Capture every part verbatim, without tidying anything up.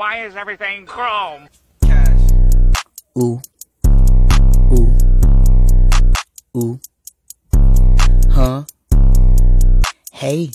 Why is everything chrome? Ooh. Ooh. Ooh. Huh? Hey.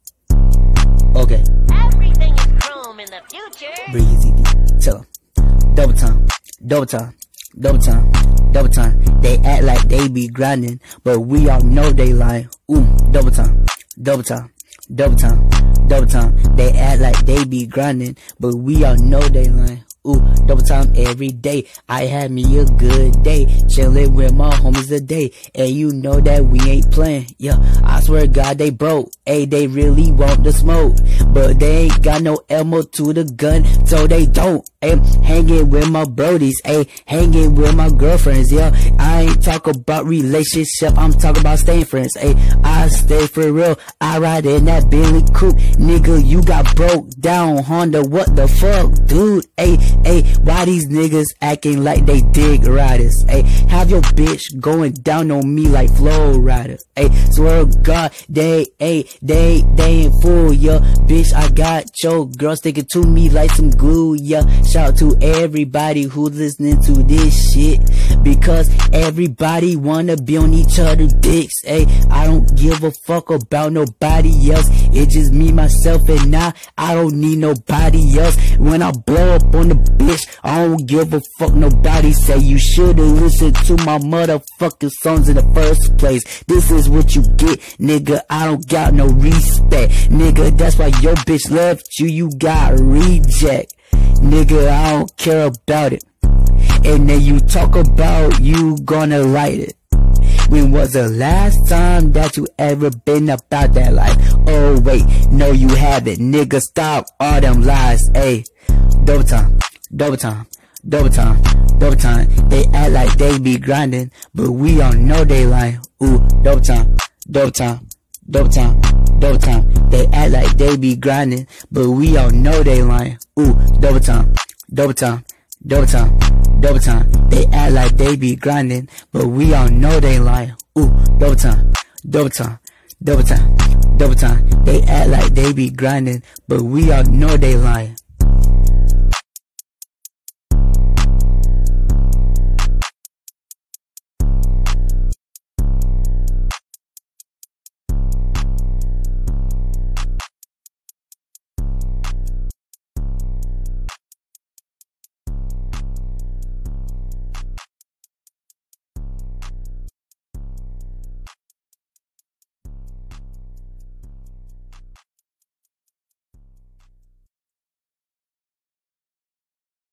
Okay. Everything is chrome in the future. Breezy. Tell 'em. Double time. Double time. Double time. Double time. They act like they be grinding, but we all know they lying. Ooh. Double time. Double time. Double time. Double time. They act like they be grinding, but we all know they lying. Ooh, double time every day. I had me a good day, chillin' with my homies today, and you know that we ain't playing. Yeah, I swear to God they broke. Ayy, they really want the smoke, but they ain't got no ammo to the gun, so they don't. Ayy, hanging with my brodies, ayy, hanging with my girlfriends. Yeah, I ain't talk about relationship, I'm talking about staying friends. Ayy, I stay for real. I ride in that Bentley coupe, nigga. You got broke down Honda. What the fuck, dude? Ayy. Ayy, why these niggas acting like they dig riders? Ayy, have your bitch going down on me like Flow Rider. Ayy, swear to God, they, ayy, they, they ain't fool, yeah. Bitch, I got your girl sticking to me like some glue, yeah. Shout out to everybody who's listening to this shit, because everybody wanna be on each other's dicks. Ayy, I don't give a fuck about nobody else. It's just me, myself, and I. I don't need nobody else. When I blow up on the bitch, I don't give a fuck nobody say. You should've listened to my motherfucking songs in the first place. This is what you get, nigga. I don't got no respect, nigga. That's why your bitch left you. You got reject, nigga. I don't care about it. And then you talk about you gonna light it. When was the last time that you ever been about that life? Oh wait, no you haven't, nigga. Stop all them lies. Ayy, double time. Double time, double time, double time. They act like they be grinding, but we all know they lying. Ooh, double time, double time, double time, double time. They act like they be grinding, but we all know they lying. Ooh, double time, double time, double time, double time. They act like they be grinding, but we all know they lying. Ooh, double time, double time, double time, double time. They act like they be grinding, but we all know they lying.